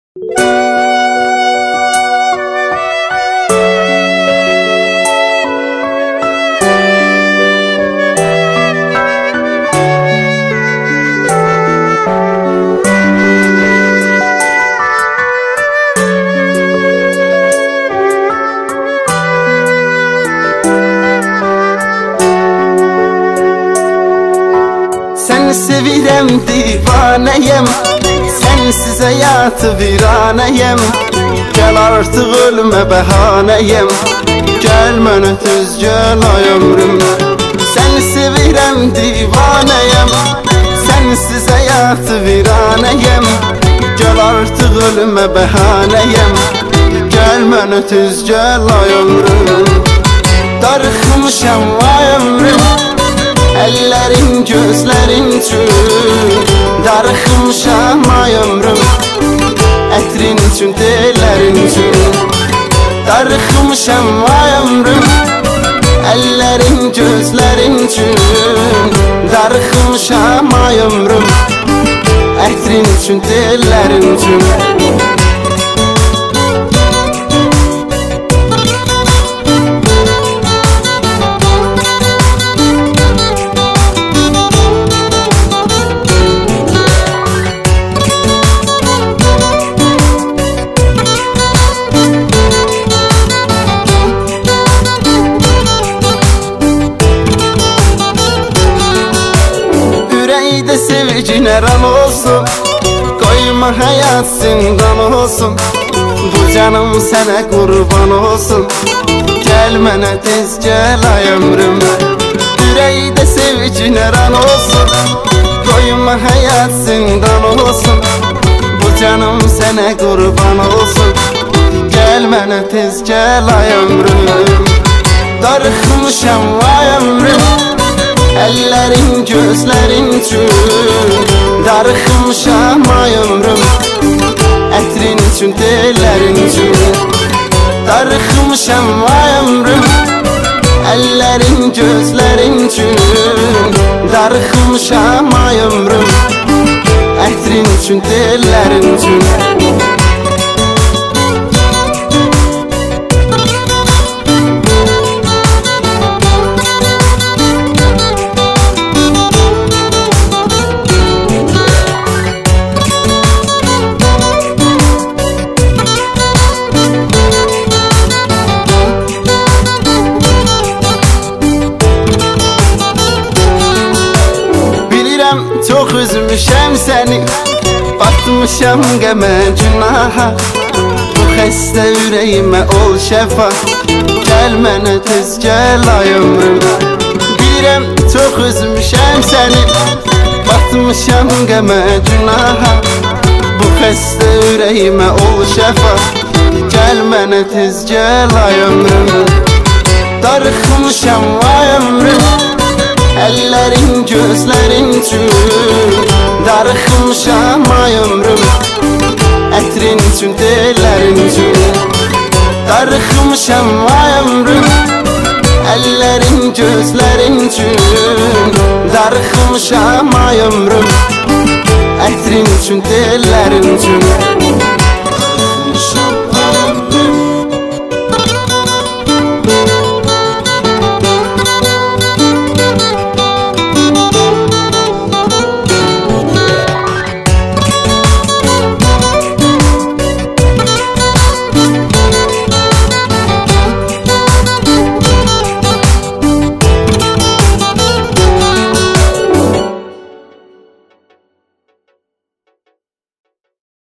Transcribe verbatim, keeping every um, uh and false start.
Seni sevirem divaneyim, sensiz hayatı viraneyim. Gel artık ölüme behaneyim, gel mənə tez gel ay ömrüm. Seni sevirem divaneyim, sensiz hayatı viraneyim. Gel artık ölüme behaneyim, gel mənə tez gel ay ömrüm. Darıxmışam ay ömrüm, ellerin gözlerin üçün. Darıxmışam ay ömrüm, ətrin üçün, tellerin üçün. Darıxmışam ay ömrüm, ellerin gözlerin üçün. Darıxmışam ay ömrüm, ətrin üçün, tellerin üçün. Sevgi neran olsun, koyma hayat zindan olsun. Bu canım sana kurban olsun, gel mənə tez gel ay ömrüm. Yüreğde sevgi neran olsun, koyma hayat zindan olsun. Bu canım sana kurban olsun, gel mənə tez gel ay ömrüm. Darıxmışam ay ömrüm, ellerin gözlerin üçün. Darıxmışam ay ömrüm, ətrin üçün, tellerin üçün. Darıxmışam ay ömrüm, ellerin gözlerin üçün. Darıxmışam ay ömrüm, ətrin üçün, tellerin üçün. Çok üzmüşəm səni, batmışam qəmə günaha. Bu xəstə ürəyimə ol şəfa, gəl mənə tez gəl ay ömrüm. Bilirəm çox üzmüşəm səni, batmışam qəmə günaha. Bu xəstə ürəyimə ol şəfa, gəl mənə tez gəl ay ömrüm. Darıxmışam ay ömrüm, ellerin gözlerin üçün. Darıxmışam ay ömrüm, ətrin üçün, tellerin üçün. Darıxmışam ay ömrüm, ellerin gözlerin üçün. Darıxmışam ay ömrüm, ətrin üçün, tellerin üçün.